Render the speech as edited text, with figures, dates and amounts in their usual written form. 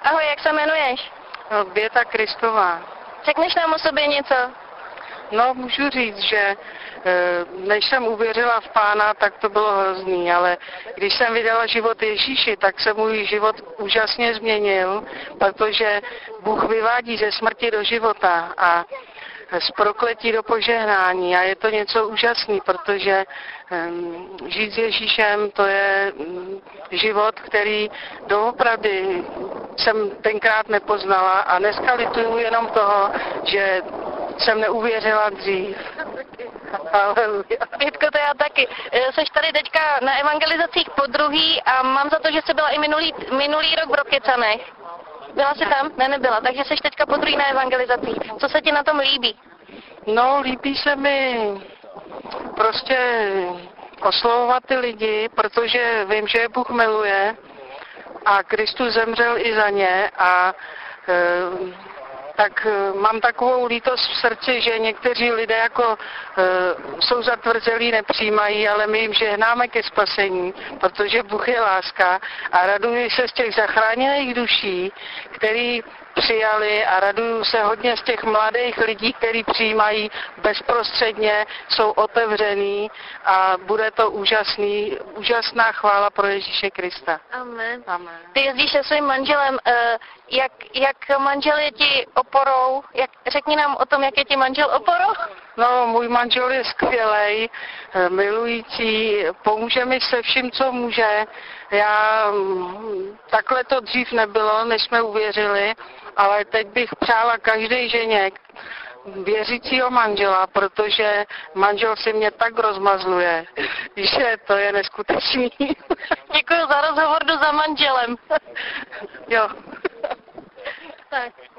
Ahoj, jak se jmenuješ? Běta Kristová. Řekneš nám o sobě něco? No, můžu říct, že než jsem uvěřila v Pána, tak to bylo hrozný, ale když jsem vydala život Ježíši, tak se můj život úžasně změnil, protože Bůh vyvádí ze smrti do života a z prokletí do požehnání a je to něco úžasný, protože žít s Ježíšem to je život, který doopravdy jsem tenkrát nepoznala a dneska lituju jenom toho, že jsem neuvěřila dřív. Pětko, to já taky. Seš tady teďka na evangelizacích podruhý a mám za to, že jsi byla i minulý rok v Rokycanech. Byla jsi tam? Ne, nebyla. Takže seš teďka podruhý na evangelizacích. Co se ti na tom líbí? No, líbí se mi prostě oslovovat ty lidi, protože vím, že je Bůh miluje a Kristus zemřel i za ně a tak mám takovou lítost v srdci, že někteří lidé jako jsou zatvrzelí, nepřijímají, ale my jim žehnáme ke spasení, protože Bůh je láska a raduji se z těch zachráněných duší, který přijali a raduju se hodně z těch mladých lidí, kteří přijímají bezprostředně, jsou otevřený a bude to úžasná chvála pro Ježíše Krista. Amen. Amen. Ty jezdíš se svým manželem, jak manžel je ti oporou? Řekni nám o tom, jak je ti manžel oporou? No, můj manžel je skvělej, milující, pomůže mi se vším, co může. Takhle to dřív nebylo, než jsme uvěřili, ale teď bych přála každé ženě věřícího manžela, protože manžel si mě tak rozmazluje, že to je neskutečný. Děkuji za rozhovor, jdu za manželem. Jo. Tak.